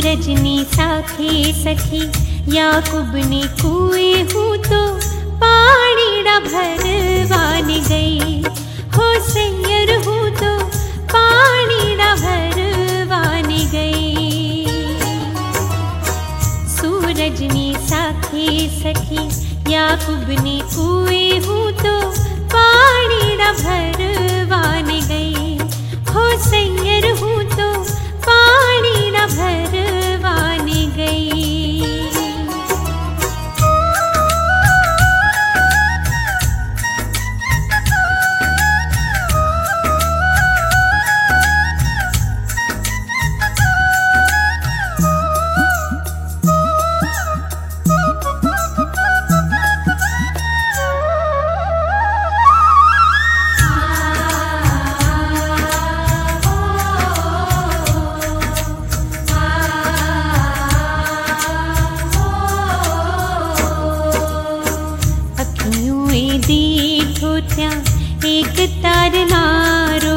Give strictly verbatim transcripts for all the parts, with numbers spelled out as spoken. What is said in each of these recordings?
रजनी साखे सखी याकूब ने कुएं हूँ तो पानीड़ा भरवान गई। हो सैयर हूँ तो पानीड़ा भरवान गई। सूरजनी साखे सखी याकूब ने कुएं हूँ तो पानीड़ा भरवान गई। हो सैयर हूँ तो पानीड़ा भरवान गई। देखो त्या एक तरनारो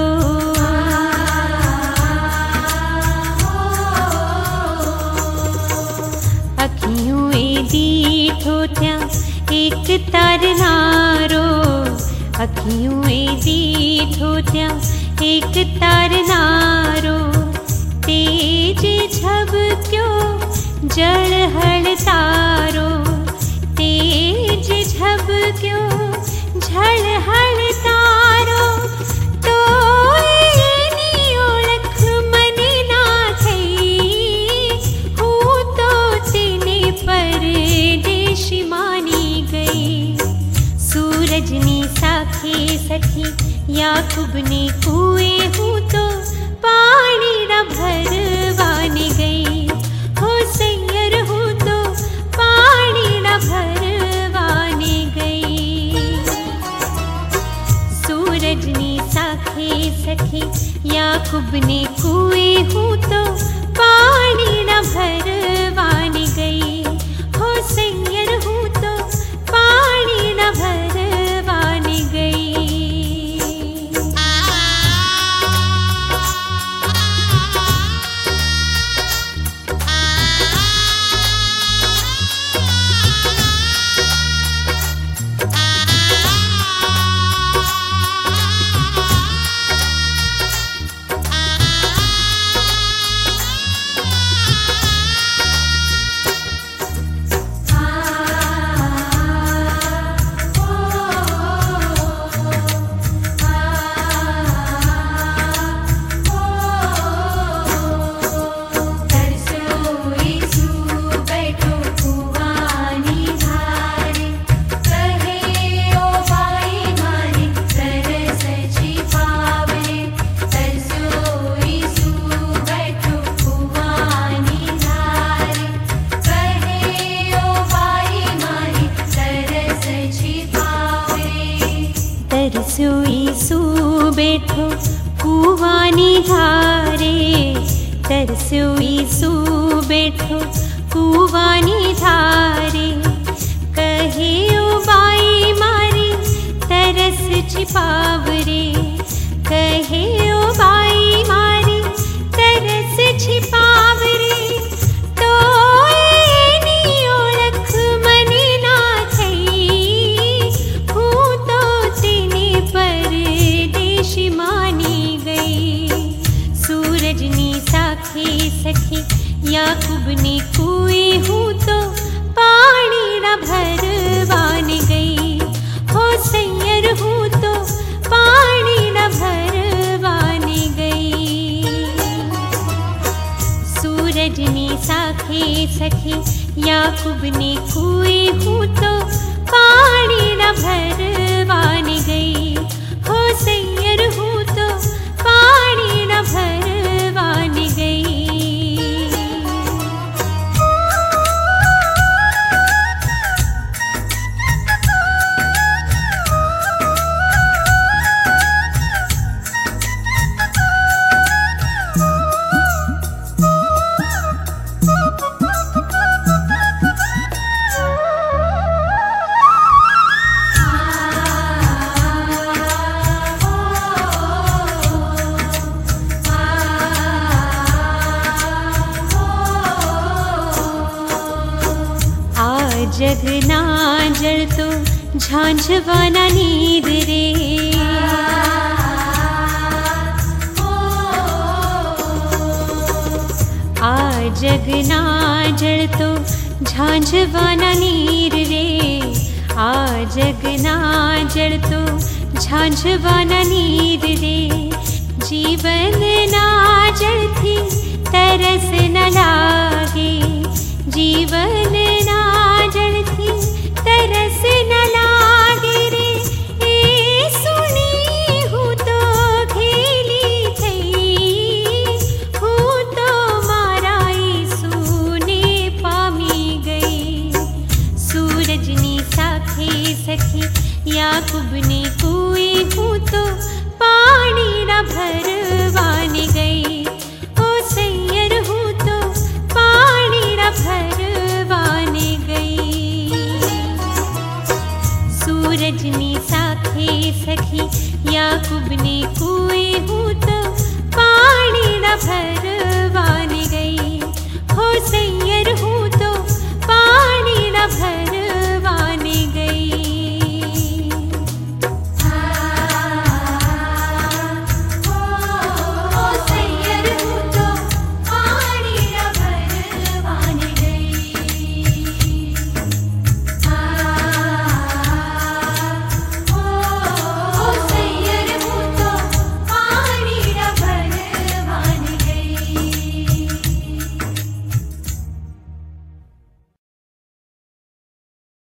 अखियों दीठो त्या एक तरनारो अखियों दीठो त्या एक तरनारो तेज छब क्यों जड़ हल तारो तेज छब क्यों झल हल तारो तो एनी ओळख मने ना थई। हूँ तो तेने परदेश मानी गई। सूरजनी साखे सखी याकूब ने कुएं हूँ तो पानीड़ा भरवान गई। हो सैयर हूँ तो पानीड़ा भरवान गई। सूरजनी साखे सखी याकूब ने कुएं हूँ तो पानीड़ा भरवान गई। हो सैयर हूँ तो पानीड़ा भरवान गई। तरसोईसु बैठो कुवानी धारे तरसोईसु बैठो कुवानी धारे कहे ओ बाई मारी तरस छिपावरे कहे ओ बाई मारी तरस छिपावरे तो एनी ओळख मने ना थई। हूँ तो तेने परदेश मानी गई। सूरजनी साखे सखी याकूब ने कुएं हूँ तो पानीड़ा भरवान गई। हो सैयर हूँ तो पानीड़ा भरवान गई। सूरजनी साखे सखी याकूब ने कुएं हूँ तो पानीड़ा भरवान गई। हो सैयर हूँ तो पानीड़ा भरवान गई। ना जळतो झांझवाना नीर रे। आ जग ना जळतो झांझवाना नीर रे। आ जग ना जळतो झांझवाना नीर रे। जीवन ना जळती तरस न लागे।